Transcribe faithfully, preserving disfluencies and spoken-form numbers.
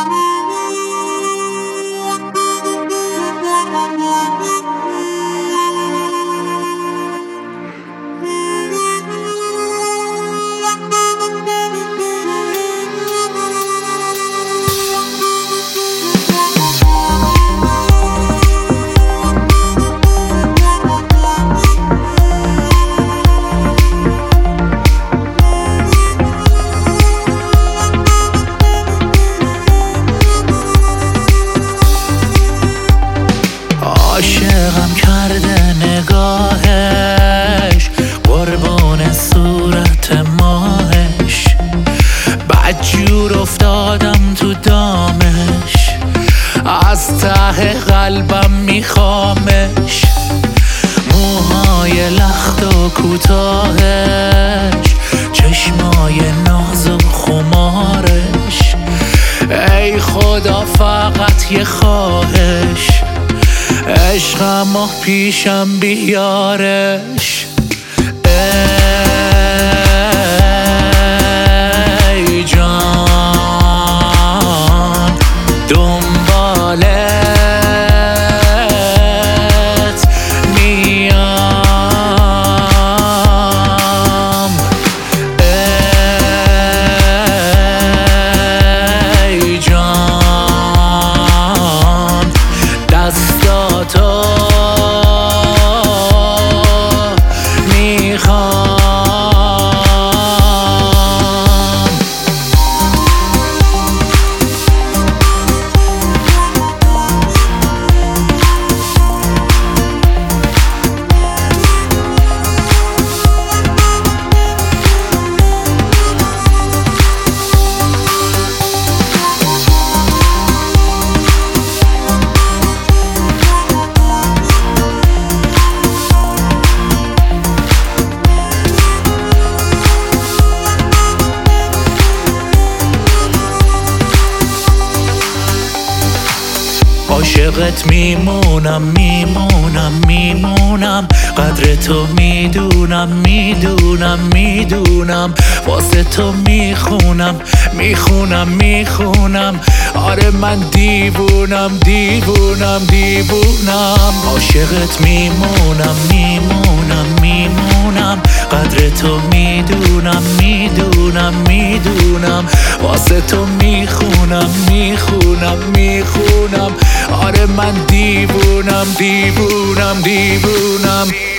عاشقم کرده نگاهش، قربون صورت ماهش، بدجور افتادم تو دامش، از ته قلبم میخوامش. موهای لخت و کوتاهش، چشمای ناز و خمارش، ای خدا فقط یه خواهش، عشقم و پیشم بیارش. ای جان دنبالت میام، ای جان دستاتو عاشقت میمونم میمونم میمونم، قدر تو میدونم میدونم میدونم، واسه تو میخونم میخونم میخونم. آره من دیوونم دیوونم دیوونم، عاشقت میمونم میمونم میمونم، قدر تو میدونم میدونم میدونم، واسه تو میخونم میخونم میخونم. آره من دیوونم دیوونم دیوونم.